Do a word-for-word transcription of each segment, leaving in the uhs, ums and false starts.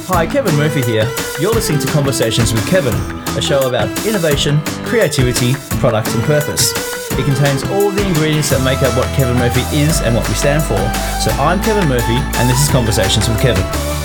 Hi, Kevin Murphy here. You're listening to Conversations with Kevin, a show about innovation, creativity, product and purpose. It contains all the ingredients that make up what Kevin Murphy is and what we stand for. So I'm Kevin Murphy and this is Conversations with Kevin.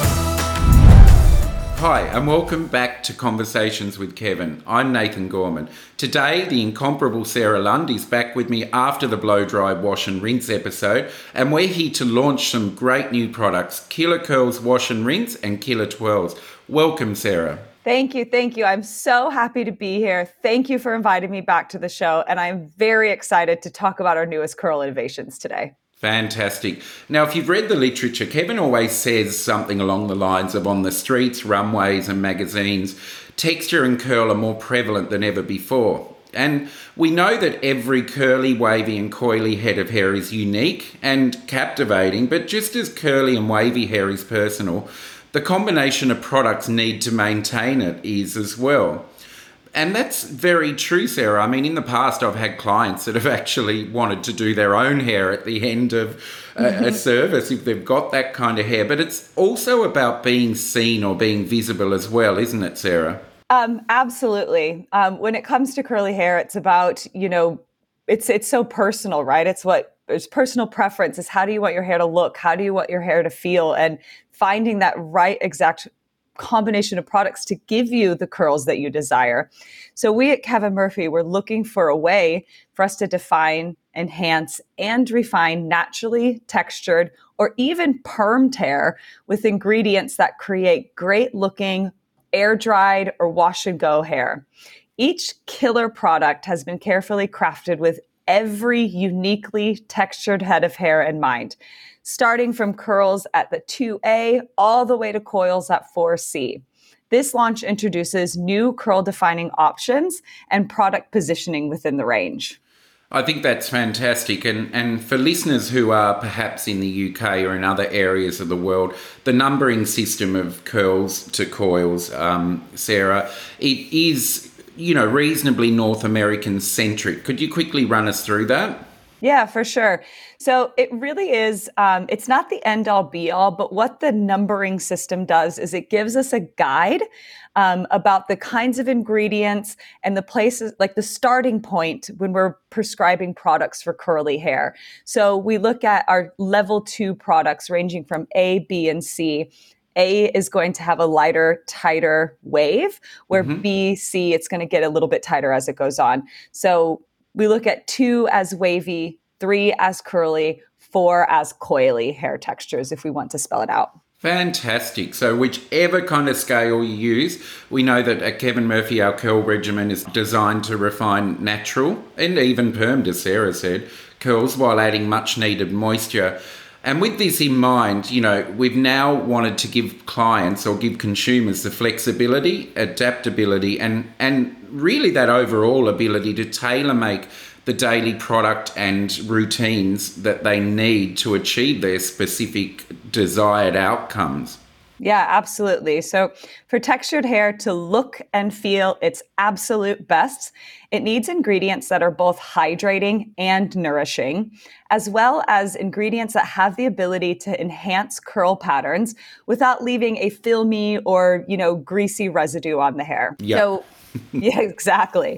Hi and welcome back to Conversations with Kevin. I'm Nathan Gorman. Today, the incomparable Sarah Lund is back with me after the Blow Dry Wash and Rinse episode, and we're here to launch some great new products, Killer Curls Wash and Rinse and Killer Twirls. Welcome, Sarah. Thank you. Thank you. I'm so happy to be here. Thank you for inviting me back to the show, and I'm very excited to talk about our newest curl innovations today. Fantastic. Now, if you've read the literature, Kevin always says something along the lines of on the streets, runways and magazines, texture and curl are more prevalent than ever before. And we know that every curly, wavy and coily head of hair is unique and captivating, but just as curly and wavy hair is personal, the combination of products need to maintain it is as well. And that's very true, Sarah. I mean, in the past, I've had clients that have actually wanted to do their own hair at the end of a, a service if they've got that kind of hair. But it's also about being seen or being visible as well, isn't it, Sarah? Um, absolutely. Um, when it comes to curly hair, it's about, you know, it's it's so personal, right? It's what it's personal preference. Is how do you want your hair to look? How do you want your hair to feel? And finding that right exact combination of products to give you the curls that you desire. So we at Kevin Murphy, we're looking for a way for us to define, enhance, and refine naturally textured or even permed hair with ingredients that create great looking, air dried or wash and go hair. Each killer product has been carefully crafted with every uniquely textured head of hair in mind, starting from curls at the two A all the way to coils at four C. This launch introduces new curl defining options and product positioning within the range. I think that's fantastic. And, and for listeners who are perhaps in the U K or in other areas of the world, the numbering system of curls to coils, um, Sarah, it is, you know, reasonably North American centric. Could you quickly run us through that? Yeah, for sure. So it really is, um, it's not the end all be all, but what the numbering system does is it gives us a guide um, about the kinds of ingredients and the places, like the starting point when we're prescribing products for curly hair. So we look at our level two products ranging from A, B, and C. A is going to have a lighter, tighter wave, where Mm-hmm. B, C, it's going to get a little bit tighter as it goes on. So we look at two as wavy, three as curly, four as coily hair textures, if we want to spell it out. Fantastic. So whichever kind of scale you use, we know that at Kevin Murphy, our curl regimen is designed to refine natural and even permed, as Sarah said, curls while adding much needed moisture. And with this in mind, you know, we've now wanted to give clients or give consumers the flexibility, adaptability, and, and really that overall ability to tailor make the daily product and routines that they need to achieve their specific desired outcomes. Yeah, absolutely. So for textured hair to look and feel its absolute best, it needs ingredients that are both hydrating and nourishing, as well as ingredients that have the ability to enhance curl patterns without leaving a filmy or, you know, greasy residue on the hair. Yep. So, yeah, exactly.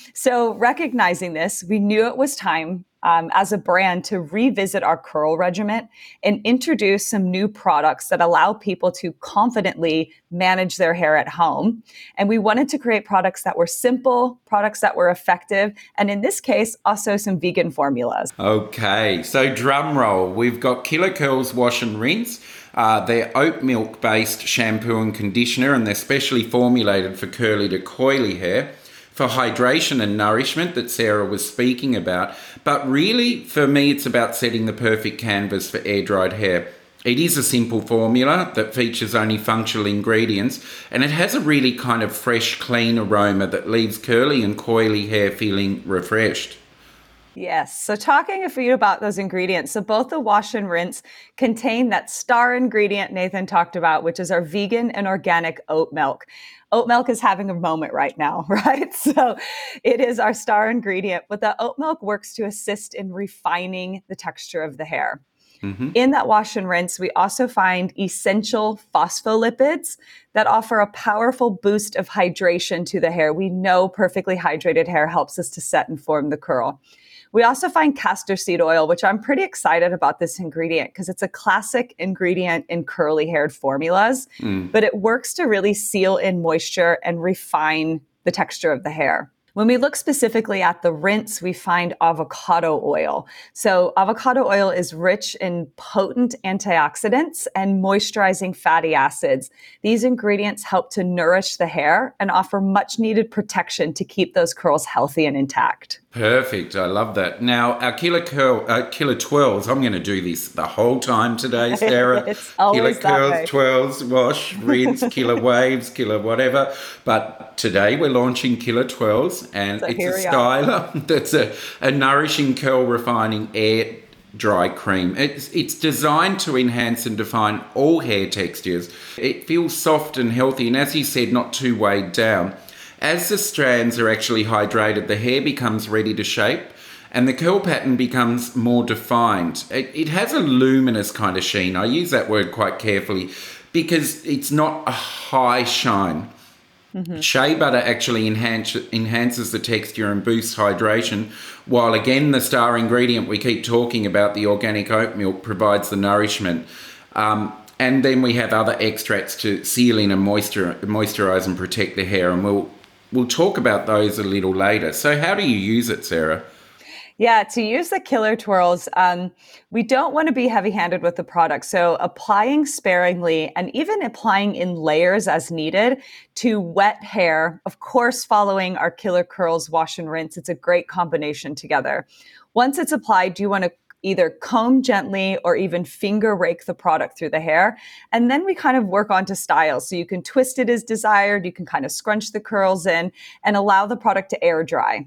So recognizing this, we knew it was time um, as a brand to revisit our curl regimen and introduce some new products that allow people to confidently manage their hair at home. And we wanted to create products that were simple, products that were effective, and in this case, also some vegan formulas. Okay, so drum roll. We've got Killer Curls Wash and Rinse. Uh, they're oat milk based shampoo and conditioner, and they're specially formulated for curly to coily hair, for hydration and nourishment that Sarah was speaking about. But really, for me, it's about setting the perfect canvas for air-dried hair. It is a simple formula that features only functional ingredients, and it has a really kind of fresh, clean aroma that leaves curly and coily hair feeling refreshed. Yes. So talking for you about those ingredients. So both the wash and rinse contain that star ingredient Nathan talked about, which is our vegan and organic oat milk. Oat milk is having a moment right now, right? So it is our star ingredient, but the oat milk works to assist in refining the texture of the hair. Mm-hmm. In that wash and rinse, we also find essential phospholipids that offer a powerful boost of hydration to the hair. We know perfectly hydrated hair helps us to set and form the curl. We also find castor seed oil, which I'm pretty excited about this ingredient because it's a classic ingredient in curly haired formulas, mm. but it works to really seal in moisture and refine the texture of the hair. When we look specifically at the rinse, we find avocado oil. So avocado oil is rich in potent antioxidants and moisturizing fatty acids. These ingredients help to nourish the hair and offer much needed protection to keep those curls healthy and intact. Perfect. I love that. Now, our Killer Curl, uh, Killer Twirls, I'm going to do this the whole time today, Sarah. It's always Killer Curls, way. Twirls, wash, rinse, Killer Waves, Killer whatever. But today we're launching Killer Twirls, and so it's a styler that's a, a nourishing curl refining air dry cream. It's it's designed to enhance and define all hair textures. It feels soft and healthy, and as you said, not too weighed down. As the strands are actually hydrated, the hair becomes ready to shape and the curl pattern becomes more defined. It, it has a luminous kind of sheen. I use that word quite carefully because it's not a high shine. Mm-hmm. Shea butter actually enhance, enhances the texture and boosts hydration, while again the star ingredient we keep talking about, the organic oat milk, provides the nourishment. Um, and then we have other extracts to seal in and moisture, moisturize and protect the hair, and we'll We'll talk about those a little later. So how do you use it, Sarah? Yeah, to use the Killer Twirls, um, we don't want to be heavy-handed with the product. So applying sparingly and even applying in layers as needed to wet hair, of course, following our Killer Curls wash and rinse. It's a great combination together. Once it's applied, you want to either comb gently or even finger rake the product through the hair. And then we kind of work on to styles. So you can twist it as desired. You can kind of scrunch the curls in and allow the product to air dry.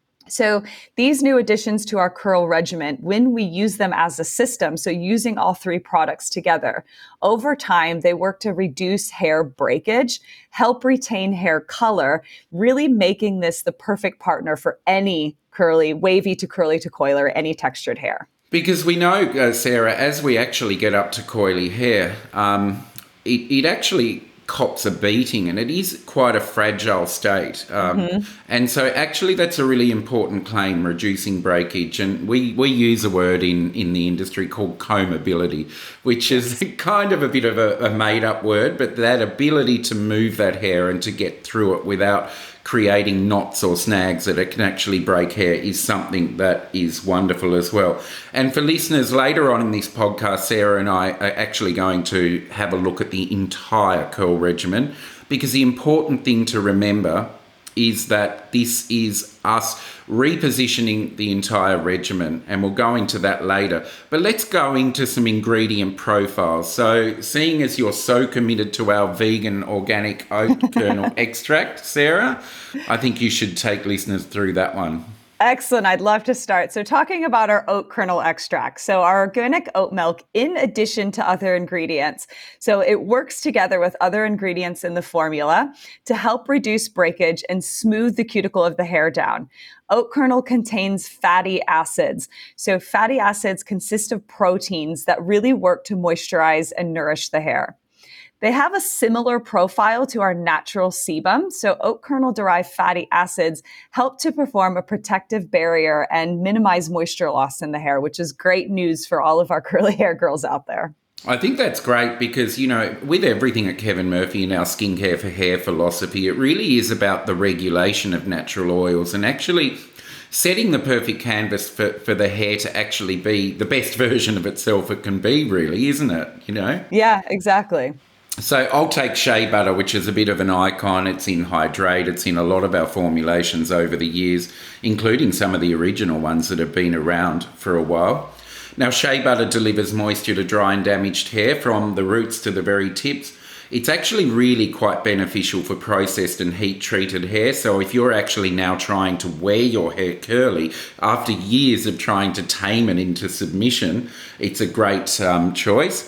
So these new additions to our curl regimen, when we use them as a system, so using all three products together, over time, they work to reduce hair breakage, help retain hair color, really making this the perfect partner for any curly, wavy to curly to coiler, any textured hair. Because we know, uh, Sarah, as we actually get up to coily hair, um, it, it actually cops a beating, and it is quite a fragile state. Um, mm-hmm. And so actually that's a really important claim, reducing breakage. And we, we use a word in, in the industry called combability, which is kind of a bit of a, a made-up word, but that ability to move that hair and to get through it without creating knots or snags that it can actually break hair is something that is wonderful as well. And for listeners, later on in this podcast, Sarah and I are actually going to have a look at the entire curl regimen, because the important thing to remember is that this is us repositioning the entire regimen, and we'll go into that later. But let's go into some ingredient profiles. So seeing as you're so committed to our vegan organic oat kernel extract, Sarah, I think you should take listeners through that one. Excellent. I'd love to start. So talking about our oat kernel extract. So our organic oat milk, in addition to other ingredients, so it works together with other ingredients in the formula to help reduce breakage and smooth the cuticle of the hair down. Oat kernel contains fatty acids. So fatty acids consist of proteins that really work to moisturize and nourish the hair. They have a similar profile to our natural sebum. So oat kernel-derived fatty acids help to perform a protective barrier and minimize moisture loss in the hair, which is great news for all of our curly hair girls out there. I think that's great because, you know, with everything at Kevin Murphy and our skincare for hair philosophy, it really is about the regulation of natural oils and actually setting the perfect canvas for, for the hair to actually be the best version of itself it can be, really, isn't it? You know? Yeah, exactly. So I'll take shea butter, which is a bit of an icon. It's in Hydrate. It's in a lot of our formulations over the years, including some of the original ones that have been around for a while. Now, shea butter delivers moisture to dry and damaged hair from the roots to the very tips. It's actually really quite beneficial for processed and heat-treated hair. So if you're actually now trying to wear your hair curly after years of trying to tame it into submission, it's a great um, choice.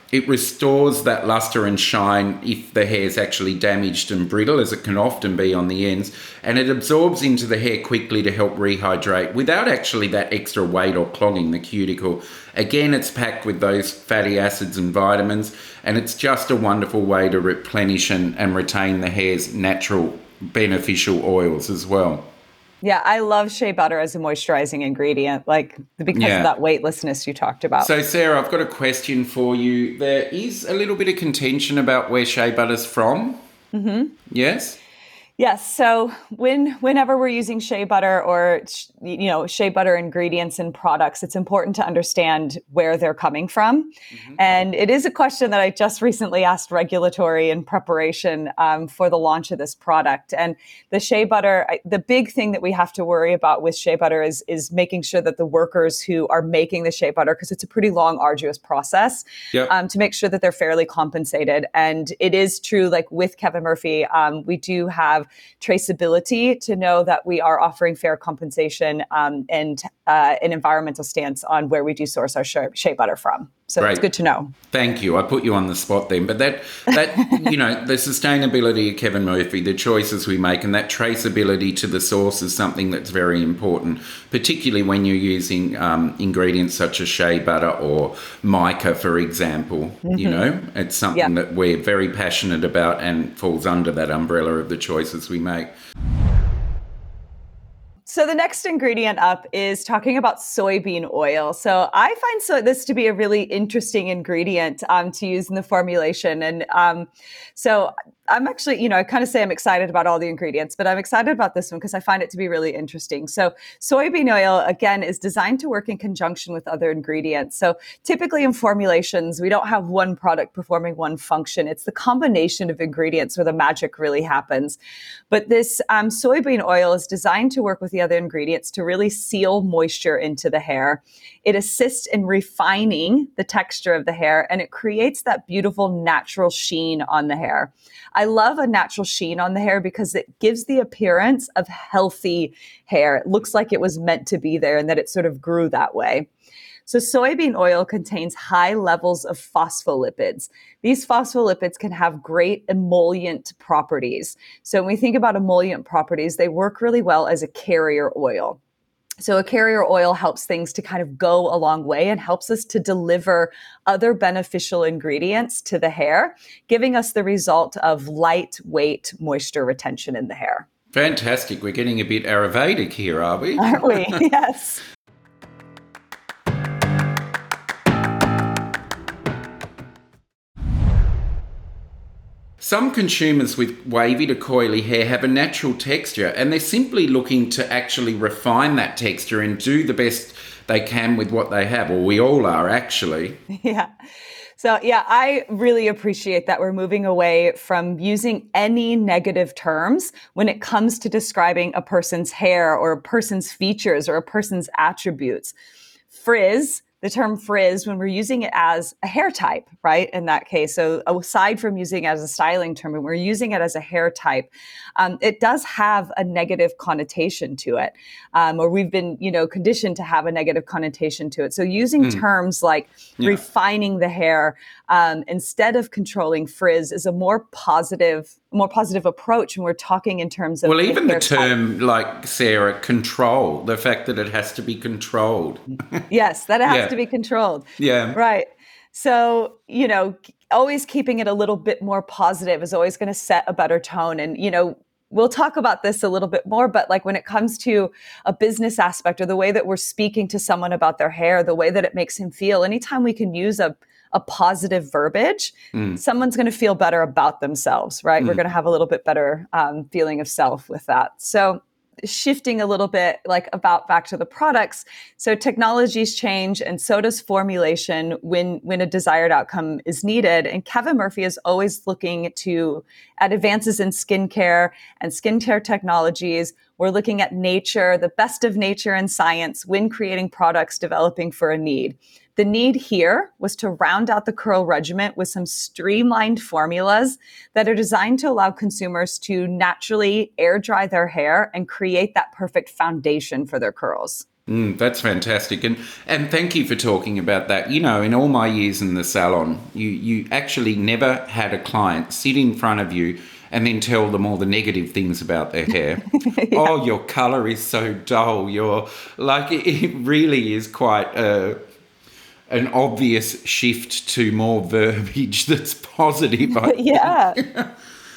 It restores that luster and shine if the hair's actually damaged and brittle, as it can often be on the ends, and it absorbs into the hair quickly to help rehydrate without actually that extra weight or clogging the cuticle. Again, it's packed with those fatty acids and vitamins, and it's just a wonderful way to replenish and, and retain the hair's natural beneficial oils as well. Yeah, I love shea butter as a moisturizing ingredient, like because Yeah. of that weightlessness you talked about. So, Sarah, I've got a question for you. There is a little bit of contention about where shea butter's from. Mm-hmm. Yes? Yes. So when whenever we're using shea butter or you know shea butter ingredients and products, it's important to understand where they're coming from. Mm-hmm. And it is a question that I just recently asked regulatory in preparation um, for the launch of this product. And the shea butter, I, the big thing that we have to worry about with shea butter is is making sure that the workers who are making the shea butter, because it's a pretty long, arduous process, Yep. um, to make sure that they're fairly compensated. And it is true, like with Kevin Murphy, um, we do have traceability to know that we are offering fair compensation um, and uh, an environmental stance on where we do source our shea, shea butter from. So Great. it's good to know. Thank you. I put you on the spot then. But that, that you know, the sustainability of Kevin Murphy, the choices we make, and that traceability to the source is something that's very important, particularly when you're using um, ingredients such as shea butter or mica, for example. Mm-hmm. You know, it's something Yeah. that we're very passionate about and falls under that umbrella of the choices we make. So the next ingredient up is talking about soybean oil. So I find so this to be a really interesting ingredient um, to use in the formulation. And um, so I'm actually, you know, I kind of say I'm excited about all the ingredients, but I'm excited about this one because I find it to be really interesting. So soybean oil, again, is designed to work in conjunction with other ingredients. So typically in formulations, we don't have one product performing one function. It's the combination of ingredients where the magic really happens. But this um, soybean oil is designed to work with the other ingredients to really seal moisture into the hair. It assists in refining the texture of the hair, and it creates that beautiful natural sheen on the hair. I love a natural sheen on the hair because it gives the appearance of healthy hair. It looks like it was meant to be there and that it sort of grew that way. So soybean oil contains high levels of phospholipids. These phospholipids can have great emollient properties. So when we think about emollient properties, they work really well as a carrier oil. So a carrier oil helps things to kind of go a long way and helps us to deliver other beneficial ingredients to the hair, giving us the result of lightweight moisture retention in the hair. Fantastic. We're getting a bit Ayurvedic here, are we? Aren't we? Yes. Some consumers with wavy to coily hair have a natural texture, and they're simply looking to actually refine that texture and do the best they can with what they have, or we all are actually. Yeah. So yeah, I really appreciate that we're moving away from using any negative terms when it comes to describing a person's hair or a person's features or a person's attributes. Frizz, the term frizz, when we're using it as a hair type, right? In that case. So aside from using it as a styling term, when we're using it as a hair type, um, it does have a negative connotation to it. Um, or we've been, you know, conditioned to have a negative connotation to it. So using mm. terms like yeah. refining the hair um, instead of controlling frizz is a more positive, more positive approach when we're talking in terms of well, even the term, type. like Sarah, control, the fact that it has to be controlled. Yes, that it has yeah. to be controlled. Yeah. Right. So, you know, always keeping it a little bit more positive is always going to set a better tone. And, you know, we'll talk about this a little bit more, but like when it comes to a business aspect or the way that we're speaking to someone about their hair, the way that it makes him feel, anytime we can use a a positive verbiage, mm. someone's going to feel better about themselves, right? Mm. We're going to have a little bit better um, feeling of self with that. So shifting a little bit like about back to the products. So technologies change and so does formulation when, when a desired outcome is needed. And Kevin Murphy is always looking to at advances in skincare and skincare technologies. We're looking at nature, the best of nature and science when creating products developing for a need. The need here was to round out the curl regimen with some streamlined formulas that are designed to allow consumers to naturally air dry their hair and create that perfect foundation for their curls. Mm, that's fantastic. And and thank you for talking about that. You know, in all my years in the salon, you, you actually never had a client sit in front of you and then tell them all the negative things about their hair. Yeah. Oh, your colour is so dull. You're like, it, it really is quite a, an obvious shift to more verbiage that's positive. Yeah.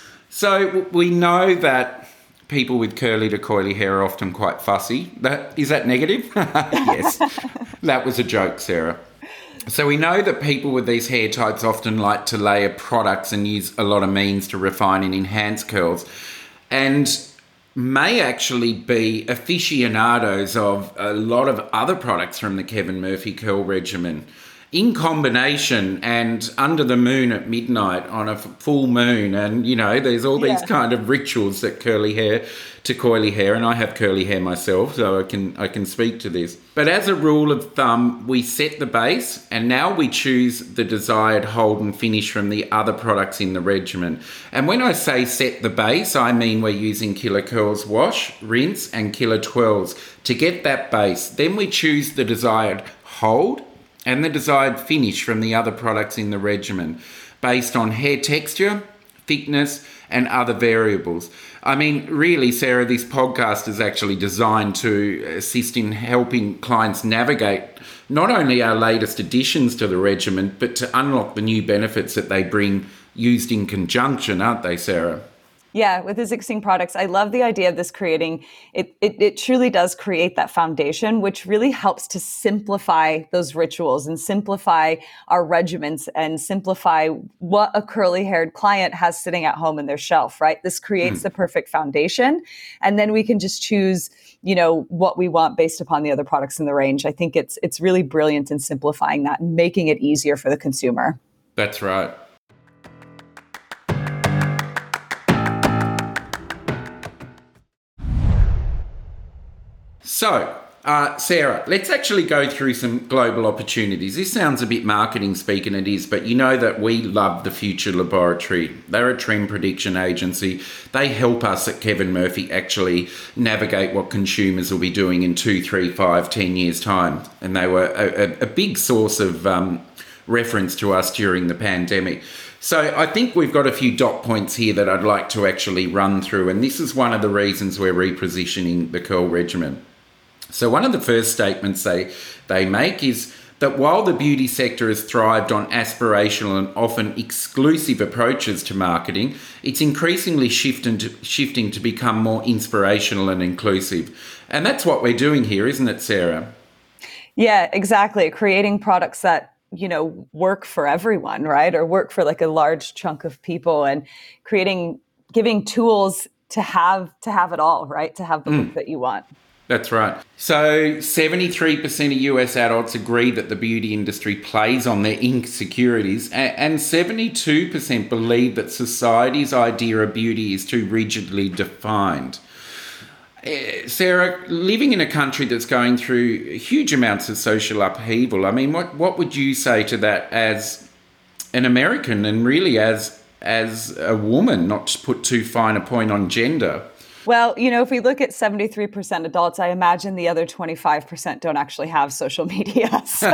So we know that people with curly to coily hair are often quite fussy. That, is that negative? Yes. That was a joke, Sarah. So we know that people with these hair types often like to layer products and use a lot of means to refine and enhance curls, and may actually be aficionados of a lot of other products from the Kevin Murphy curl regimen in combination and under the moon at midnight on a full moon. And, you know, there's all these Yeah. kind of rituals that curly hair to coily hair, and I have curly hair myself, so I can I can speak to this. But as a rule of thumb, we set the base and now we choose the desired hold and finish from the other products in the regimen. And when I say set the base, I mean we're using Killer Curls Wash, Rinse and Killer Twirls to get that base. Then we choose the desired hold and the desired finish from the other products in the regimen based on hair texture, thickness, and other variables. I mean, really, Sarah, this podcast is actually designed to assist in helping clients navigate not only our latest additions to the regimen, but to unlock the new benefits that they bring used in conjunction, aren't they, Sarah? Yeah, with existing products, I love the idea of this creating, it, it it truly does create that foundation, which really helps to simplify those rituals and simplify our regimens and simplify what a curly haired client has sitting at home in their shelf, right? This creates mm. the perfect foundation. And then we can just choose, you know, what we want based upon the other products in the range. I think it's it's really brilliant in simplifying that and making it easier for the consumer. That's right. So, uh, Sarah, let's actually go through some global opportunities. This sounds a bit marketing speak, and it is, but you know that we love the Future Laboratory. They're a trend prediction agency. They help us at Kevin Murphy actually navigate what consumers will be doing in two, three, five, ten years' time. And they were a, a big source of um, reference to us during the pandemic. So I think we've got a few dot points here that I'd like to actually run through, and this is one of the reasons we're repositioning the curl regimen. So one of the first statements they, they make is that while the beauty sector has thrived on aspirational and often exclusive approaches to marketing, it's increasingly shifting to, shifting to become more inspirational and inclusive. And that's what we're doing here, isn't it, Sarah? Yeah, exactly. Creating products that, you know, work for everyone, right? Or work for like a large chunk of people, and creating, giving tools to have, to have it all, right? To have the mm. look that you want. That's right. So seventy-three percent of U S adults agree that the beauty industry plays on their insecurities, and seventy-two percent believe that society's idea of beauty is too rigidly defined. Sarah, living in a country that's going through huge amounts of social upheaval, I mean, what, what would you say to that as an American and really as as a woman, not to put too fine a point on gender? Well, you know, if we look at seventy-three percent adults, I imagine the other twenty-five percent don't actually have social media. So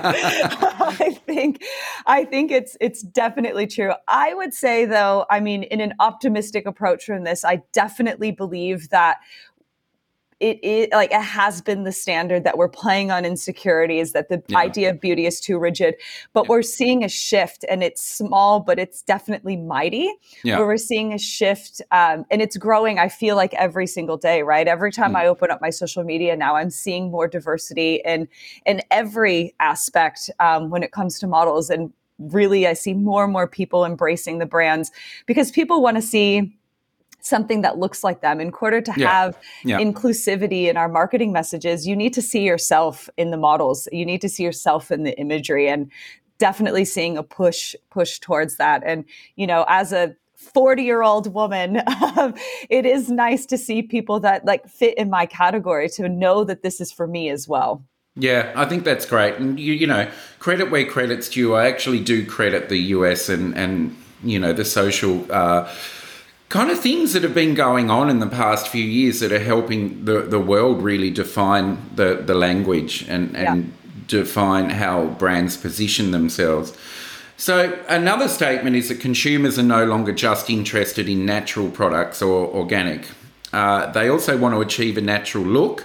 I think I think it's it's definitely true. I would say, though, I mean, in an optimistic approach from this, I definitely believe that it is like it has been the standard that we're playing on insecurities, that the yeah. idea of beauty is too rigid, but yeah. we're seeing a shift, and it's small, but it's definitely mighty. Yeah. Where we're seeing a shift um, and it's growing. I feel like every single day, right? Every time mm. I open up my social media now, I'm seeing more diversity in, in every aspect um, when it comes to models. And really, I see more and more people embracing the brands because people want to see something that looks like them. In order to yeah. have yeah. inclusivity in our marketing messages, you need to see yourself in the models. You need to see yourself in the imagery, and definitely seeing a push push towards that. And, you know, as a forty-year-old woman, um, it is nice to see people that like fit in my category, to know that this is for me as well. Yeah, I think that's great. And, you, you know, credit where credit's due. I actually do credit the U S and, and you know, the social uh kind of things that have been going on in the past few years that are helping the, the world really define the, the language and, and yeah. define how brands position themselves. So another statement is that consumers are no longer just interested in natural products or organic. Uh, they also want to achieve a natural look,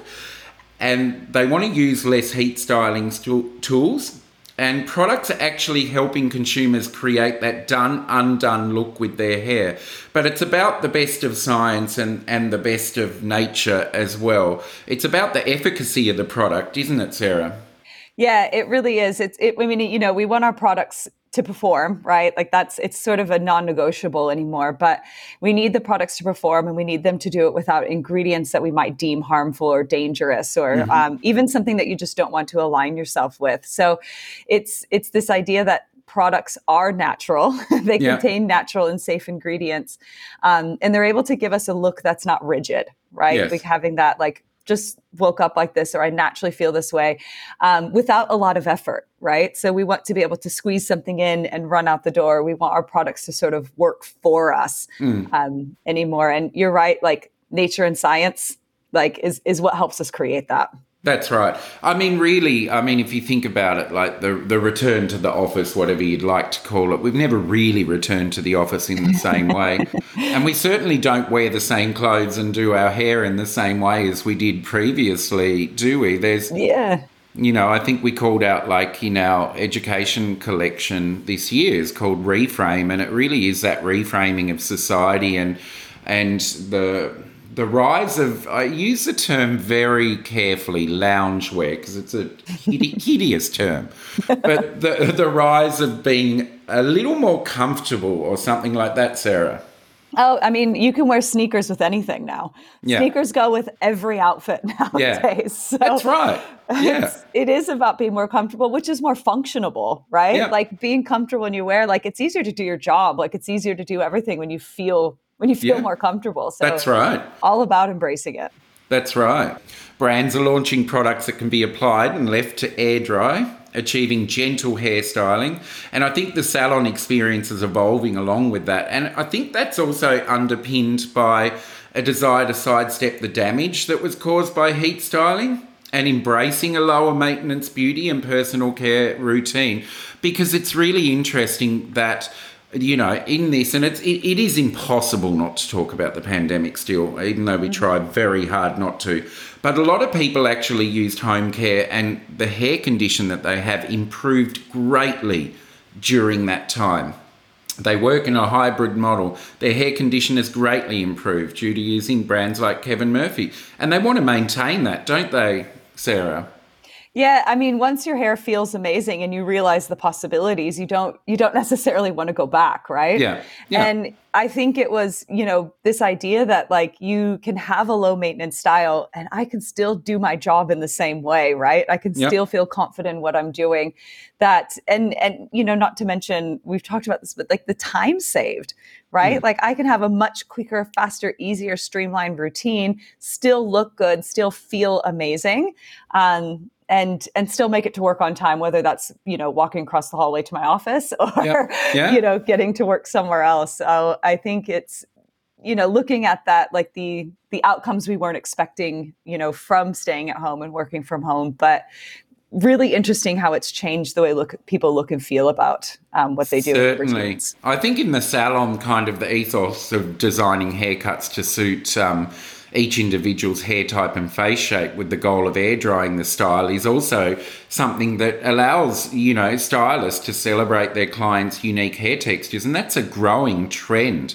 and they want to use less heat styling st- tools. And products are actually helping consumers create that done, undone look with their hair. But it's about the best of science and, and the best of nature as well. It's about the efficacy of the product, isn't it, Sarah? Yeah, it really is. It's, it, I mean, you know, we want our products to perform, right? Like that's, it's sort of a non-negotiable anymore, but we need the products to perform, and we need them to do it without ingredients that we might deem harmful or dangerous, or mm-hmm. um, even something that you just don't want to align yourself with. So it's, it's this idea that products are natural. They yeah. contain natural and safe ingredients. Um, and they're able to give us a look that's not rigid, right? Yes. Like having that, like, just woke up like this, or I naturally feel this way, um, without a lot of effort, right? So we want to be able to squeeze something in and run out the door. We want our products to sort of work for us mm. um, anymore. And you're right, like nature and science, like is is what helps us create that. That's right. I mean, really, I mean, if you think about it, like the, the return to the office, whatever you'd like to call it, we've never really returned to the office in the same way. And we certainly don't wear the same clothes and do our hair in the same way as we did previously, do we? There's, yeah. You know, I think we called out, like, in our education collection this year is called Reframe, and it really is that reframing of society and and the... The rise of, I use the term very carefully, loungewear, because it's a hideous term, but the, the rise of being a little more comfortable or something like that, Sarah. Oh, I mean, you can wear sneakers with anything now. Yeah. Sneakers go with every outfit nowadays. Yeah. So that's right. Yeah. It's, it is about being more comfortable, which is more functionable, right? Yeah. Like being comfortable when you wear, like it's easier to do your job. Like it's easier to do everything when you feel when you feel yeah. more comfortable. So that's right. All about embracing it. That's right. Brands are launching products that can be applied and left to air dry, achieving gentle hairstyling. And I think the salon experience is evolving along with that. And I think that's also underpinned by a desire to sidestep the damage that was caused by heat styling and embracing a lower maintenance beauty and personal care routine. Because it's really interesting that, you know, in this, and it's, it, it is impossible not to talk about the pandemic still, even though we try very hard not to. But a lot of people actually used home care, and the hair condition that they have improved greatly during that time. They work in a hybrid model. Their hair condition has greatly improved due to using brands like Kevin Murphy. And they want to maintain that, don't they, Sarah? Yeah, I mean, once your hair feels amazing and you realize the possibilities, you don't you don't necessarily want to go back, right? Yeah. yeah. And I think it was, you know, this idea that like you can have a low maintenance style and I can still do my job in the same way, right? I can Yep. still feel confident in what I'm doing. That and and you know, not to mention, we've talked about this, but like the time saved, right? Mm. Like I can have a much quicker, faster, easier, streamlined routine, still look good, still feel amazing. Um, and and still make it to work on time, whether that's, you know, walking across the hallway to my office or, Yep. Yeah. you know, getting to work somewhere else. So I think it's, you know, looking at that, like the the outcomes we weren't expecting, you know, from staying at home and working from home, but really interesting how it's changed the way look people look and feel about um, what they do. Certainly. I think in the salon, kind of the ethos of designing haircuts to suit um, each individual's hair type and face shape with the goal of air drying the style is also something that allows, you know, stylists to celebrate their clients' unique hair textures. And that's a growing trend,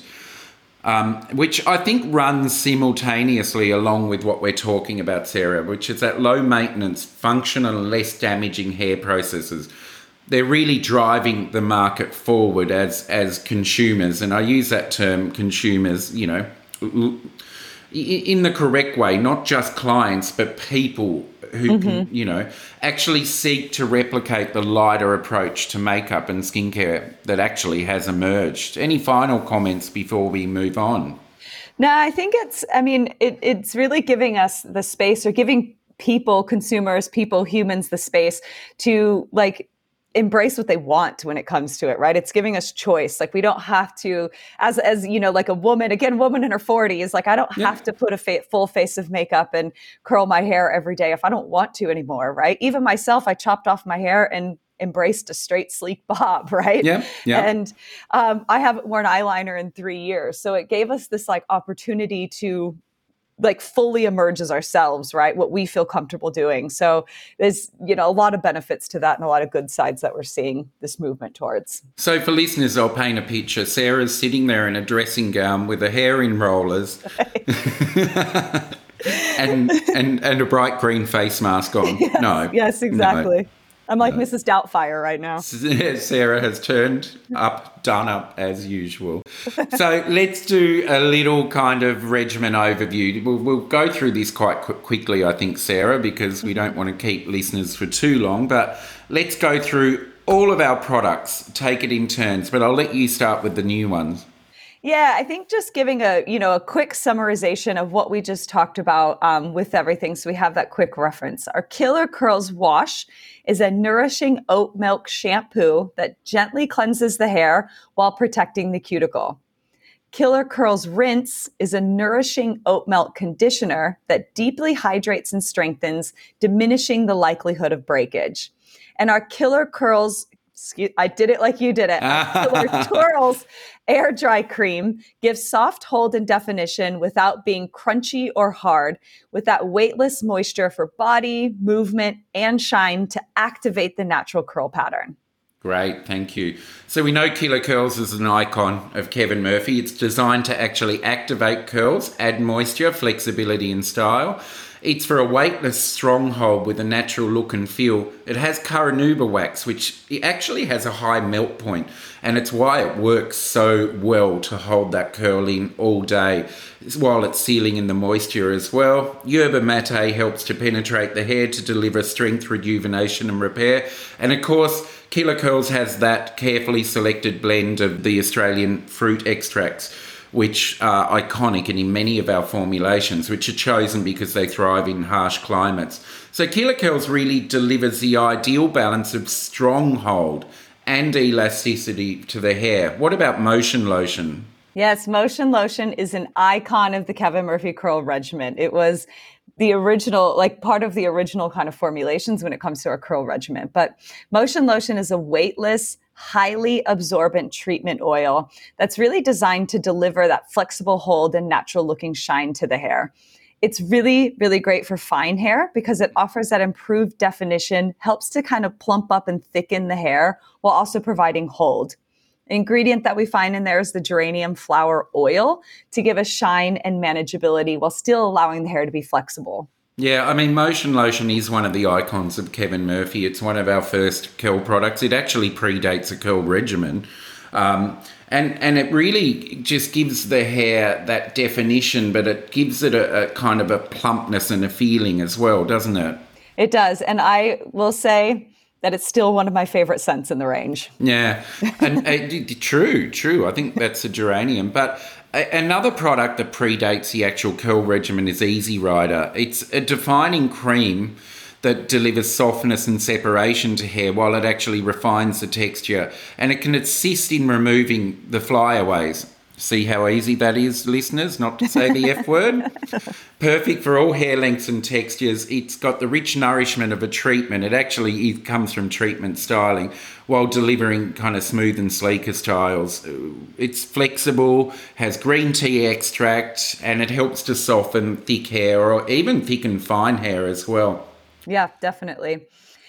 um, which I think runs simultaneously along with what we're talking about, Sarah, which is that low maintenance, functional and less damaging hair processes. They're really driving the market forward as, as consumers. And I use that term consumers, you know, in the correct way, not just clients, but people who, mm-hmm. can, you know, actually seek to replicate the lighter approach to makeup and skincare that actually has emerged. Any final comments before we move on? No, I think it's, I mean, it, it's really giving us the space, or giving people, consumers, people, humans, the space to like embrace what they want when it comes to it, right? It's giving us choice. Like we don't have to, as, as you know, like a woman, again, woman in her forties, like I don't Yeah. have to put a fa- full face of makeup and curl my hair every day if I don't want to anymore, right? Even myself, I chopped off my hair and embraced a straight, sleek bob, right? Yeah, yeah. And um, I haven't worn eyeliner in three years. So it gave us this like opportunity to like fully emerge as ourselves, right? What we feel comfortable doing. So there's, you know, a lot of benefits to that and a lot of good sides that we're seeing this movement towards. So for listeners, I'll paint a picture. Sarah's sitting there in a dressing gown with her hair in rollers and, and and a bright green face mask on. Yes, no. Yes, exactly. No. I'm like no. Missus Doubtfire right now. Sarah has turned up, done up as usual. So let's do a little kind of regimen overview. We'll, we'll go through this quite qu- quickly, I think, Sarah, because we don't want to keep listeners for too long. But let's go through all of our products, take it in turns. But I'll let you start with the new ones. Yeah, I think just giving a, you know, a quick summarization of what we just talked about um, with everything. So we have that quick reference. Our Killer Curls Wash is a nourishing oat milk shampoo that gently cleanses the hair while protecting the cuticle. Killer Curls Rinse is a nourishing oat milk conditioner that deeply hydrates and strengthens, diminishing the likelihood of breakage. And our Killer Curls Excuse, I did it like you did it. Killer Twirls Air Dry Cream gives soft hold and definition without being crunchy or hard, with that weightless moisture for body, movement, and shine to activate the natural curl pattern. Great, thank you. So we know Killer Curls is an icon of Kevin Murphy. It's designed to actually activate curls, add moisture, flexibility and style. It's for a weightless stronghold with a natural look and feel. It has Carnauba wax, which it actually has a high melt point, and it's why it works so well to hold that curl in all day, while it's sealing in the moisture as well. Yerba Mate helps to penetrate the hair to deliver strength, rejuvenation and repair. And of course, Killer Curls has that carefully selected blend of the Australian fruit extracts, which are iconic and in many of our formulations, which are chosen because they thrive in harsh climates. So Killer Curls really delivers the ideal balance of stronghold and elasticity to the hair. What about Motion Lotion? Yes, Motion Lotion is an icon of the Kevin Murphy curl regimen. It was the original, like part of the original kind of formulations when it comes to our curl regimen. But Motion Lotion is a weightless, highly absorbent treatment oil that's really designed to deliver that flexible hold and natural looking shine to the hair. It's really, really great for fine hair because it offers that improved definition, helps to kind of plump up and thicken the hair while also providing hold. The ingredient that we find in there is the geranium flower oil to give us shine and manageability while still allowing the hair to be flexible. Yeah, I mean, Motion Lotion is one of the icons of Kevin Murphy. It's one of our first curl products. It actually predates a curl regimen. Um, and, and it really just gives the hair that definition, but it gives it a, a kind of a plumpness and a feeling as well, doesn't it? It does. And I will say that it's still one of my favorite scents in the range. Yeah, and uh, true, true. I think that's a geranium. But a- another product that predates the actual curl regimen is Easy Rider. It's a defining cream that delivers softness and separation to hair while it actually refines the texture. And it can assist in removing the flyaways. See how easy that is, listeners, not to say the F word? Perfect for all hair lengths and textures. It's got the rich nourishment of a treatment. It actually it comes from treatment styling while delivering kind of smooth and sleeker styles. It's flexible, has green tea extract, and it helps to soften thick hair or even thicken fine hair as well. Yeah, definitely.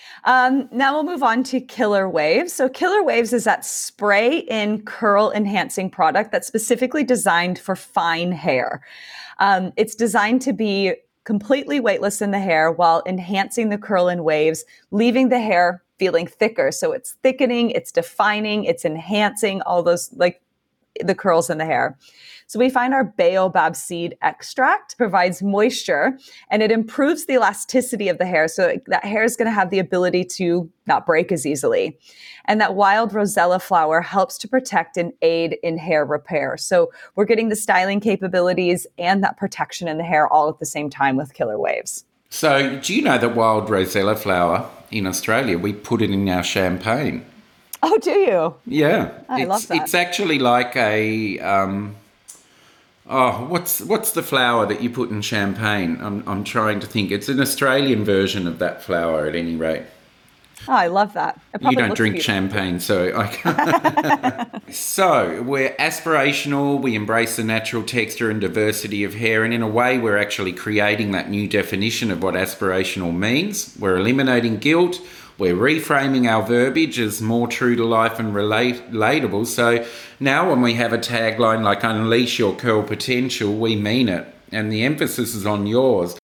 Um, now we'll move on to Killer Waves. So Killer Waves is that spray-in curl enhancing product that's specifically designed for fine hair. Um, it's designed to be completely weightless in the hair while enhancing the curl in waves, leaving the hair feeling thicker. So it's thickening, it's defining, it's enhancing all those, like the curls in the hair. So we find our baobab seed extract provides moisture and it improves the elasticity of the hair. So that hair is going to have the ability to not break as easily. And that wild rosella flower helps to protect and aid in hair repair. So we're getting the styling capabilities and that protection in the hair all at the same time with Killer Waves. So do you know that wild rosella flower in Australia. We put it in our champagne. Oh, do you? Yeah. I it's, love that. It's actually like a... Um, oh, what's what's the flower that you put in champagne? I'm, I'm trying to think. It's an Australian version of that flower at any rate. Oh, I love that. You don't drink champagne, so I can't. So we're aspirational. We embrace the natural texture and diversity of hair, and in a way, we're actually creating that new definition of what aspirational means. We're eliminating guilt. We're reframing our verbiage as more true to life and relate- relatable. So now, when we have a tagline like "Unleash your curl potential," we mean it, and the emphasis is on yours.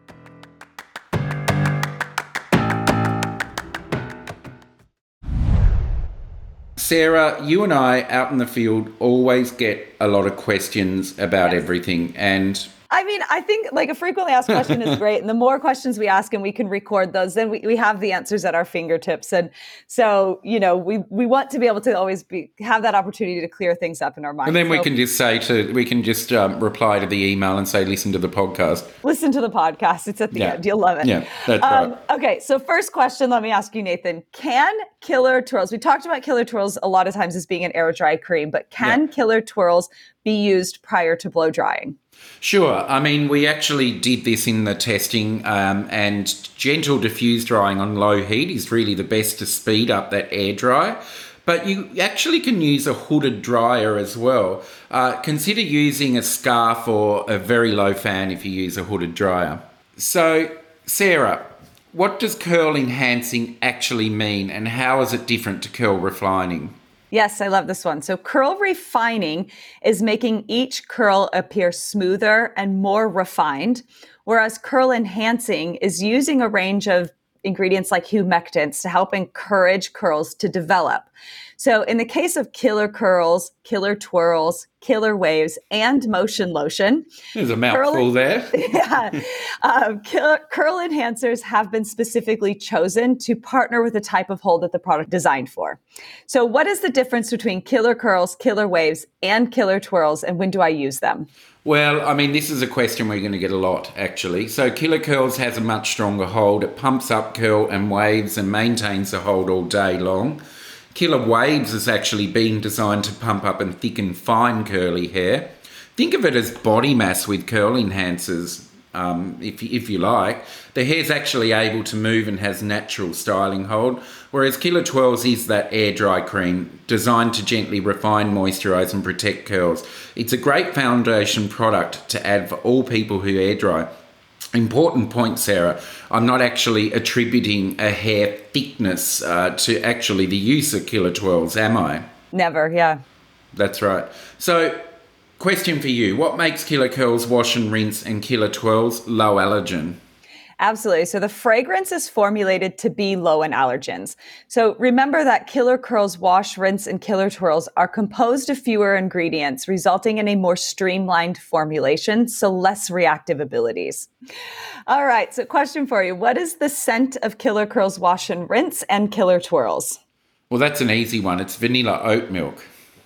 Sarah, you and I out in the field always get a lot of questions about yes. everything. And I mean, I think like a frequently asked question is great. And the more questions we ask and we can record those, then we, we have the answers at our fingertips. And so, you know, we, we want to be able to always be have that opportunity to clear things up in our mind. And then so, we can just say to, we can just um, reply to the email and say, listen to the podcast. Listen to the podcast. It's at the yeah. end. You'll love it. Yeah, that's um, right. Okay. So first question, let me ask you, Nathan, can Killer Twirls, we talked about Killer Twirls a lot of times as being an air dry cream, but can yeah. Killer Twirls be used prior to blow drying? Sure. I mean, we actually did this in the testing um, and gentle diffuse drying on low heat is really the best to speed up that air dry. But you actually can use a hooded dryer as well. Uh, consider using a scarf or a very low fan if you use a hooded dryer. So, Sarah, what does curl enhancing actually mean and how is it different to curl refining? Yes, I love this one. So curl refining is making each curl appear smoother and more refined, whereas curl enhancing is using a range of ingredients like humectants to help encourage curls to develop. So in the case of Killer Curls, Killer Twirls, Killer Waves, and Motion Lotion. There's a mouthful curl, there. Yeah. Um, curl, curl enhancers have been specifically chosen to partner with the type of hold that the product is designed for. So what is the difference between Killer Curls, Killer Waves, and Killer Twirls, and when do I use them? Well, I mean, this is a question we're going to get a lot, actually. So Killer Curls has a much stronger hold. It pumps up curl and waves and maintains the hold all day long. Killer Waves has actually been designed to pump up and thicken fine curly hair. Think of it as body mass with curl enhancers, um, if, if you like. The hair's actually able to move and has natural styling hold, whereas Killer Twirls is that air dry cream designed to gently refine, moisturise and protect curls. It's a great foundation product to add for all people who air dry. Important point, Sarah. I'm not actually attributing a hair thickness uh, to actually the use of Killer Twirls, am I? Never, yeah. That's right. So, question for you. What makes Killer Curls Wash and Rinse and Killer Twirls low allergen? Absolutely. So the fragrance is formulated to be low in allergens. So remember that Killer Curls Wash, Rinse, and Killer Twirls are composed of fewer ingredients, resulting in a more streamlined formulation, so less reactive abilities. All right. So question for you. What is the scent of Killer Curls Wash and Rinse and Killer Twirls? Well, that's an easy one. It's vanilla oat milk.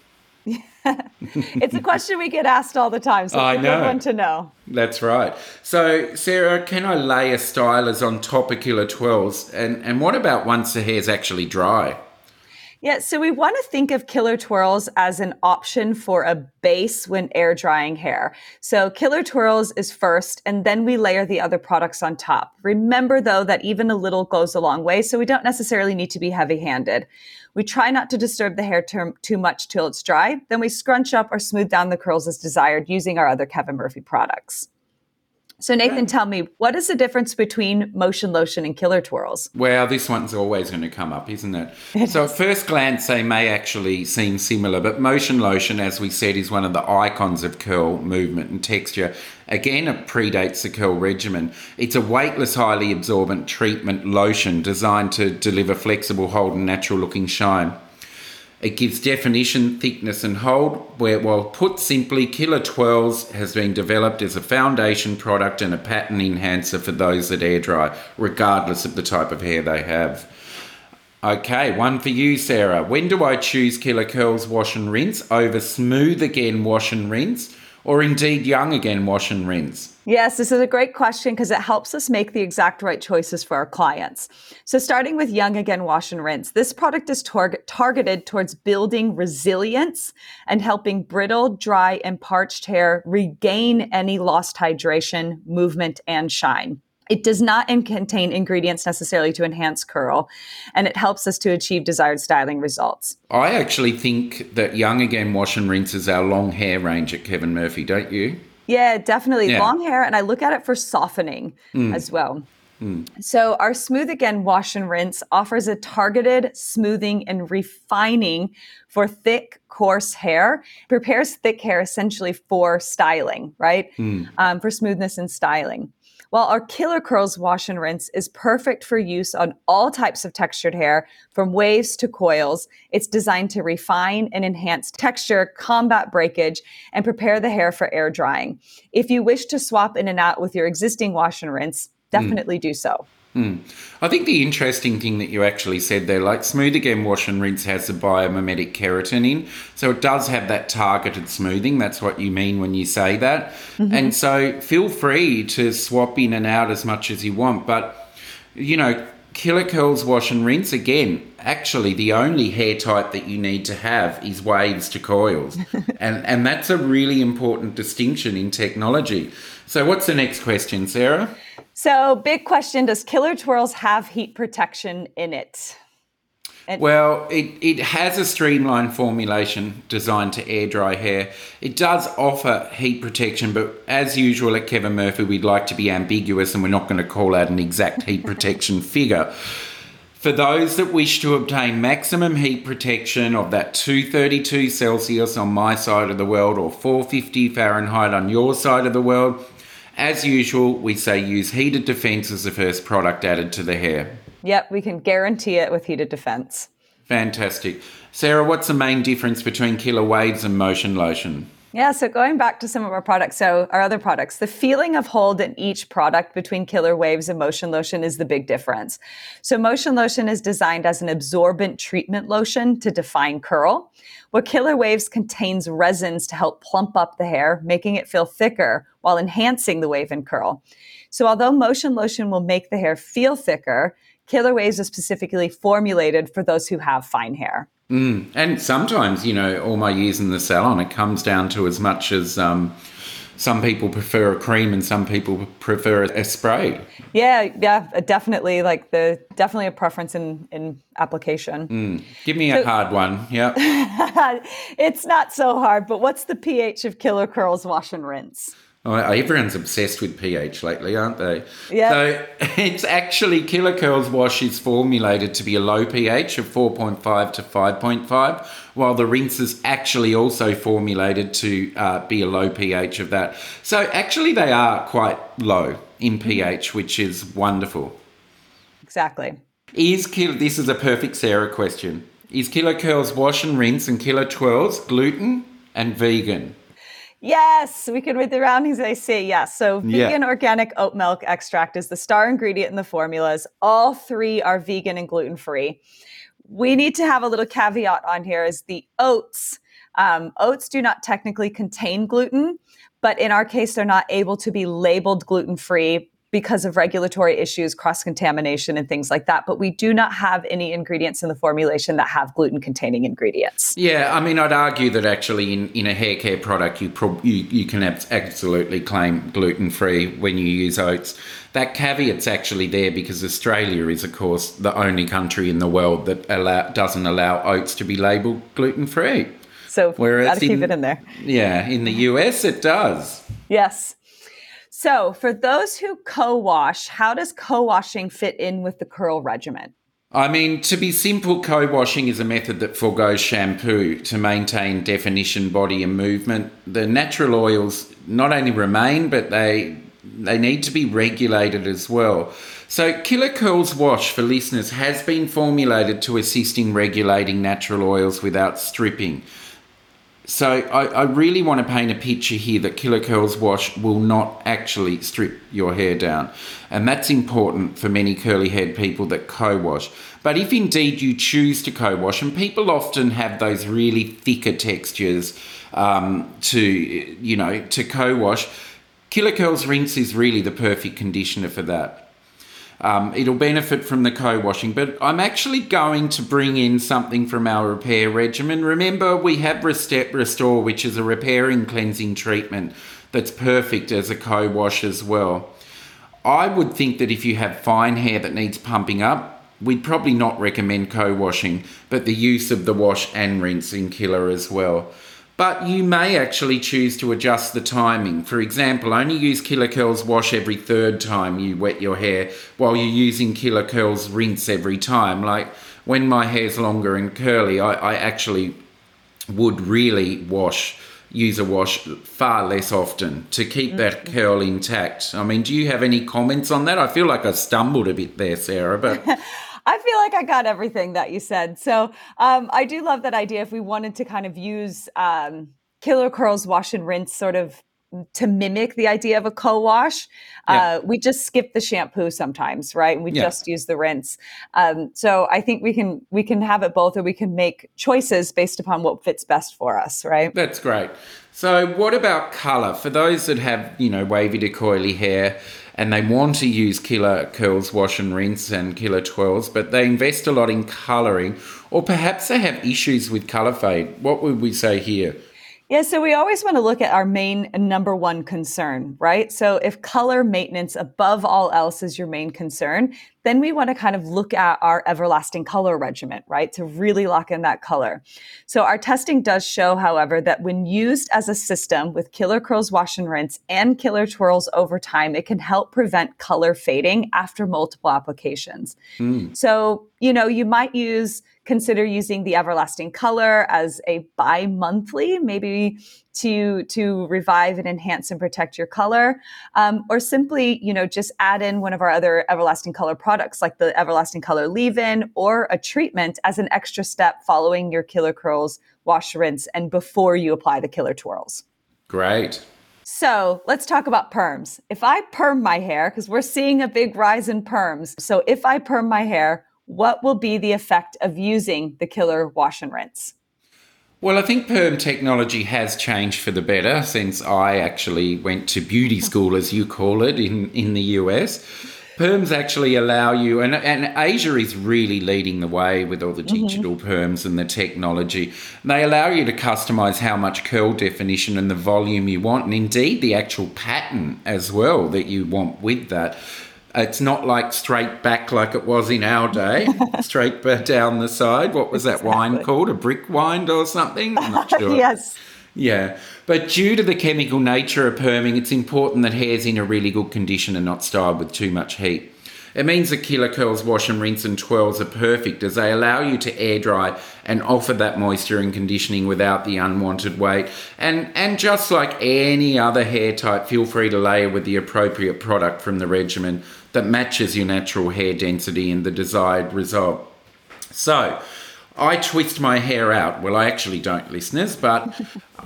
It's a question we get asked all the time, so I it's a know. good one to know. That's right. So, Sarah, can I lay a stylers on top of Killer Twirls? And, and what about once the hair's actually dry? Yeah, so we want to think of Killer Twirls as an option for a base when air drying hair. So Killer Twirls is first, and then we layer the other products on top. Remember, though, that even a little goes a long way, so we don't necessarily need to be heavy-handed. We try not to disturb the hair too, too much till it's dry. Then we scrunch up or smooth down the curls as desired using our other Kevin Murphy products. So Nathan, tell me, what is the difference between Motion Lotion and Killer Twirls? Well, this one's always going to come up, isn't it? So at first glance, they may actually seem similar, but Motion Lotion, as we said, is one of the icons of curl movement and texture. Again, it predates the curl regimen. It's a weightless, highly absorbent treatment lotion designed to deliver flexible hold and natural-looking shine. It gives definition, thickness and hold, where, well, put simply, Killer Twirls has been developed as a foundation product and a pattern enhancer for those that air dry, regardless of the type of hair they have. Okay, one for you, Sarah. When do I choose Killer Curls Wash and Rinse over Smooth Again Wash and Rinse or indeed Young Again Wash and Rinse? Yes, this is a great question because it helps us make the exact right choices for our clients. So starting with Young Again Wash and Rinse, this product is tar- targeted towards building resilience and helping brittle, dry, and parched hair regain any lost hydration, movement, and shine. It does not in- contain ingredients necessarily to enhance curl, and it helps us to achieve desired styling results. I actually think that Young Again Wash and Rinse is our long hair range at Kevin Murphy, don't you? Yeah, definitely. Yeah. Long hair, and I look at it for softening mm. as well. Mm. So our Smooth Again Wash and Rinse offers a targeted smoothing and refining for thick, coarse hair. It prepares thick hair essentially for styling, right? Mm. Um, for smoothness and styling. While our Killer Curls Wash and Rinse is perfect for use on all types of textured hair, from waves to coils. It's designed to refine and enhance texture, combat breakage, and prepare the hair for air drying. If you wish to swap in and out with your existing wash and rinse, definitely mm. do so. Mm. I think the interesting thing that you actually said there, like Smooth Again Wash and Rinse has the biomimetic keratin in, so it does have that targeted smoothing. That's what you mean when you say that. Mm-hmm. And so feel free to swap in and out as much as you want. But, you know, Killer Curls Wash and Rinse, again, actually the only hair type that you need to have is waves to coils. and, and that's a really important distinction in technology. So what's the next question, Sarah? So, big question, does Killer Twirls have heat protection in it? And- well, it, it has a streamlined formulation designed to air dry hair. It does offer heat protection, but as usual at Kevin Murphy, we'd like to be ambiguous and we're not going to call out an exact heat protection figure. For those that wish to obtain maximum heat protection of that two thirty-two Celsius on my side of the world or four fifty Fahrenheit on your side of the world, as usual, we say use Heated Defense as the first product added to the hair. Yep, we can guarantee it with Heated Defense. Fantastic. Sarah, what's the main difference between Killer Waves and Motion Lotion? Yeah, so going back to some of our products, so our other products, the feeling of hold in each product between Killer Waves and Motion Lotion is the big difference. So Motion Lotion is designed as an absorbent treatment lotion to define curl, where Killer Waves contains resins to help plump up the hair, making it feel thicker while enhancing the wave and curl. So although Motion Lotion will make the hair feel thicker, Killer Waves is specifically formulated for those who have fine hair. Mm. And sometimes, you know, all my years in the salon, it comes down to as much as um, some people prefer a cream and some people prefer a spray. Yeah, yeah, definitely. Like the definitely a preference in, in application. Mm. Give me a so, hard one. Yeah. It's not so hard, but what's the pH of Killer Curls Wash and Rinse? Oh, everyone's obsessed with pH lately, aren't they? Yeah. So it's actually Killer Curls Wash is formulated to be a low pH of four point five to five point five, while the rinse is actually also formulated to uh, be a low pH of that. So actually they are quite low in pH, which is wonderful. Exactly. Is Killer, this is a perfect Sarah question. Is Killer Curls Wash and Rinse and Killer Twirls gluten and vegan? Yes, we could read the roundings. They say yes. So vegan yeah. organic oat milk extract is the star ingredient in the formulas. All three are vegan and gluten-free. We need to have a little caveat on here is the oats. Um, oats do not technically contain gluten, but in our case, they're not able to be labeled gluten-free because of regulatory issues, cross-contamination, and things like that. But we do not have any ingredients in the formulation that have gluten-containing ingredients. Yeah, I mean, I'd argue that actually in, in a hair care product, you, pro- you you can absolutely claim gluten-free when you use oats. That caveat's actually there because Australia is, of course, the only country in the world that allow, doesn't allow oats to be labelled gluten-free. So gotta keep it in there. Yeah, in the U S it does. Yes. So for those who co-wash, how does co-washing fit in with the curl regimen? I mean, to be simple, co-washing is a method that forgoes shampoo to maintain definition, body and movement. The natural oils not only remain, but they they need to be regulated as well. So Killer Curls Wash, for listeners, has been formulated to assist in regulating natural oils without stripping. So I, I really want to paint a picture here that Killer Curls wash will not actually strip your hair down. And that's important for many curly-haired people that co-wash. But if indeed you choose to co-wash, and people often have those really thicker textures um, to, you know, to co-wash, Killer Curls Rinse is really the perfect conditioner for that. Um, it'll benefit from the co-washing, but I'm actually going to bring in something from our repair regimen. Remember, we have Restep Restore, which is a repairing cleansing treatment that's perfect as a co-wash as well. I would think that if you have fine hair that needs pumping up, we'd probably not recommend co-washing, but the use of the wash and rinse in Killer as well. But you may actually choose to adjust the timing. For example, only use Killer Curls wash every third time you wet your hair, while you're using Killer Curls rinse every time. Like when my hair's longer and curly, I, I actually would really wash, use a wash far less often to keep that curl intact. I mean, do you have any comments on that? I feel like I stumbled a bit there, Sarah, but... I feel like I got everything that you said. So um, I do love that idea. If we wanted to kind of use um, Killer Curls wash and rinse sort of to mimic the idea of a co-wash, uh, yeah. we just skip the shampoo sometimes, right? And we yeah. just use the rinse. Um, so I think we can we can have it both, or we can make choices based upon what fits best for us, right? That's great. So what about colour? For those that have, you know, wavy to coily hair, and they want to use Killer Curls wash and rinse and Killer Twirls, but they invest a lot in colouring, or perhaps they have issues with colour fade. What would we say here? Yeah, so we always want to look at our main number one concern, right? So if color maintenance above all else is your main concern, then we want to kind of look at our everlasting color regimen, right? To really lock in that color. So our testing does show, however, that when used as a system with Killer Curls wash and rinse and Killer Twirls over time, it can help prevent color fading after multiple applications. Mm. So, you know, you might use consider using the Everlasting Color as a bi-monthly, maybe to, to revive and enhance and protect your color, um, or simply, you know, just add in one of our other Everlasting Color products like the Everlasting Color leave-in or a treatment as an extra step following your Killer Curls wash, rinse, and before you apply the Killer Twirls. Great. So let's talk about perms. If I perm my hair, because we're seeing a big rise in perms. So if I perm my hair, what will be the effect of using the Killer wash and rinse? Well, I think perm technology has changed for the better since I actually went to beauty school, as you call it, in, in the U S. Perms actually allow you, and, and Asia is really leading the way with all the digital mm-hmm. perms and the technology. They allow you to customize how much curl definition and the volume you want, and indeed the actual pattern as well that you want with that. It's not like straight back like it was in our day, straight back down the side. What was that exactly. wind called? A brick wind or something? I'm not sure. Yes. Yeah. But due to the chemical nature of perming, it's important that hair's in a really good condition and not styled with too much heat. It means that Killer Curls wash and rinse and twirls are perfect as they allow you to air dry and offer that moisture and conditioning without the unwanted weight. And, and just like any other hair type, feel free to layer with the appropriate product from the regimen that matches your natural hair density and the desired result. So, I twist my hair out. Well, I actually don't, listeners, but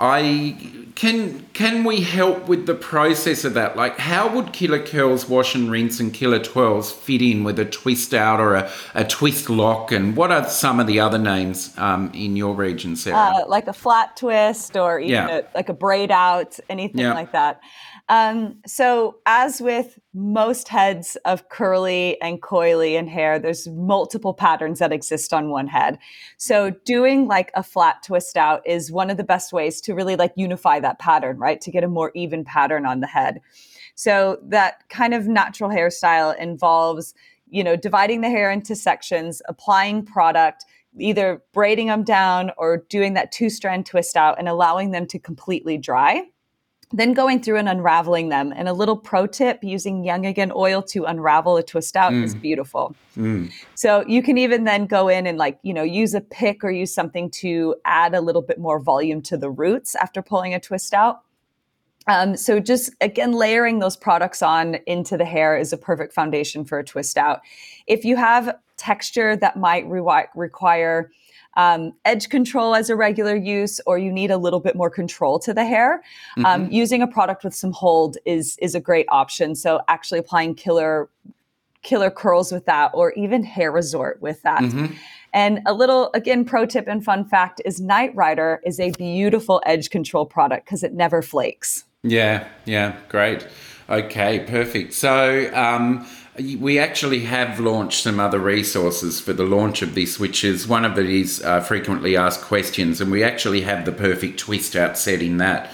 I can can we help with the process of that? Like, how would Killer Curls wash and rinse and Killer Twirls fit in with a twist out or a, a twist lock? And what are some of the other names um, in your region, Sarah? Uh, like a flat twist or even yeah. a, like a braid out, anything yeah. like that. Um, so as with most heads of curly and coily and hair, there's multiple patterns that exist on one head. So doing like a flat twist out is one of the best ways to really like unify that pattern, right? To get a more even pattern on the head. So that kind of natural hairstyle involves, you know, dividing the hair into sections, applying product, either braiding them down or doing that two strand twist out and allowing them to completely dry. Then going through and unraveling them. And a little pro tip, using Young Again oil to unravel a twist out mm. is beautiful. Mm. So you can even then go in and like, you know, use a pick or use something to add a little bit more volume to the roots after pulling a twist out. Um, so just, again, layering those products on into the hair is a perfect foundation for a twist out. If you have texture that might re- require um, edge control as a regular use, or you need a little bit more control to the hair, mm-hmm. um, using a product with some hold is is a great option. So actually applying killer killer curls with that, or even Hair Resort with that. Mm-hmm. And a little, again, pro tip and fun fact is Night Rider is a beautiful edge control product because it never flakes. Yeah, yeah, great. Okay, perfect. So um, we actually have launched some other resources for the launch of this, which is one of these uh, frequently asked questions, and we actually have the perfect twist out set in that.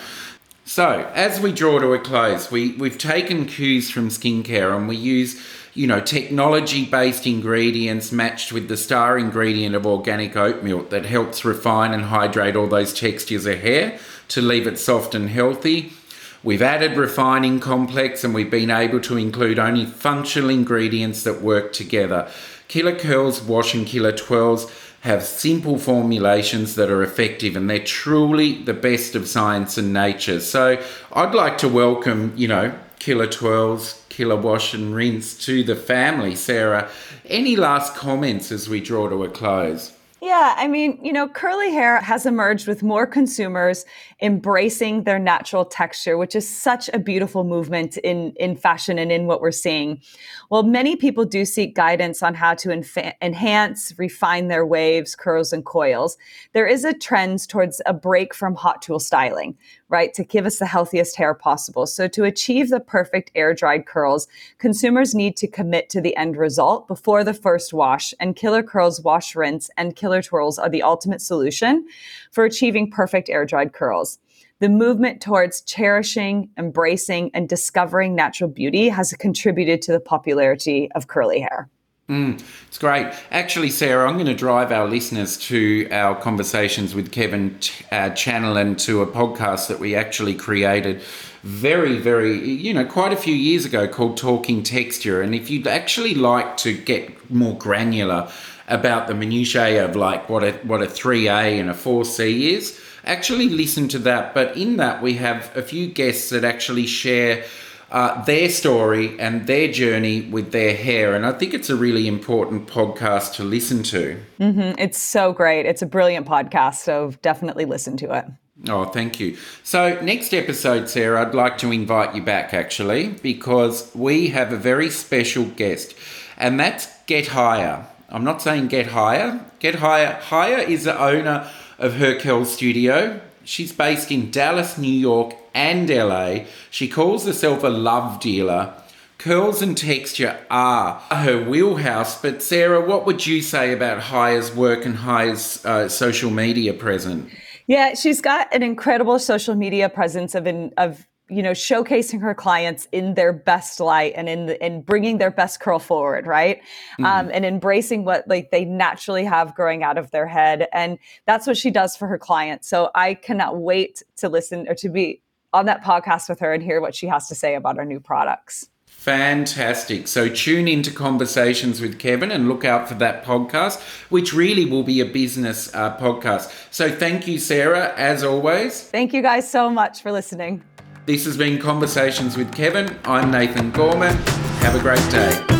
So as we draw to a close, we, we've taken cues from skincare and we use, you know, technology-based ingredients matched with the star ingredient of organic oat milk that helps refine and hydrate all those textures of hair to leave it soft and healthy. We've added refining complex and we've been able to include only functional ingredients that work together. Killer Curls Wash and Killer Twirls have simple formulations that are effective, and they're truly the best of science and nature. So I'd like to welcome, you know, Killer Twirls, Killer Wash and Rinse to the family. Sarah, any last comments as we draw to a close? Yeah, I mean, you know, curly hair has emerged with more consumers embracing their natural texture, which is such a beautiful movement in, in fashion and in what we're seeing. While many people do seek guidance on how to enfa- enhance, refine their waves, curls, and coils, there is a trend towards a break from hot tool styling, right, to give us the healthiest hair possible. So to achieve the perfect air-dried curls, consumers need to commit to the end result before the first wash, and Killer Curls Wash, Rinse and Killer Twirls are the ultimate solution for achieving perfect air-dried curls. The movement towards cherishing, embracing, and discovering natural beauty has contributed to the popularity of curly hair. Mm, it's great. Actually, Sarah, I'm going to drive our listeners to our Conversations with Kevin uh, channel and to a podcast that we actually created very, very, you know, quite a few years ago called Talking Texture. And if you'd actually like to get more granular about the minutiae of like what a, what a three A and a four C is, actually listen to that. But in that, we have a few guests that actually share Uh, their story and their journey with their hair. And I think it's a really important podcast to listen to. Mm-hmm. It's so great. It's a brilliant podcast, so definitely listen to it. Oh, thank you. So next episode, Sarah, I'd like to invite you back actually, because we have a very special guest, and that's Get Higher. I'm not saying Get Higher. Get Higher. Higher is the owner of Her Curl Studio. She's based in Dallas, New York, and L A. She calls herself a love dealer. Curls and texture are her wheelhouse. But Sarah, what would you say about Hire's work and Hire's uh, social media presence? Yeah, she's got an incredible social media presence of in, of you know showcasing her clients in their best light and in the, in bringing their best curl forward, right? Mm. Um, and embracing what like they naturally have growing out of their head, and that's what she does for her clients. So I cannot wait to listen or to be on that podcast with her and hear what she has to say about our new products. Fantastic. So tune into Conversations with Kevin and look out for that podcast, which really will be a business uh, podcast. So thank you, Sarah, as always. Thank you guys so much for listening. This has been Conversations with Kevin. I'm Nathan Gorman. Have a great day.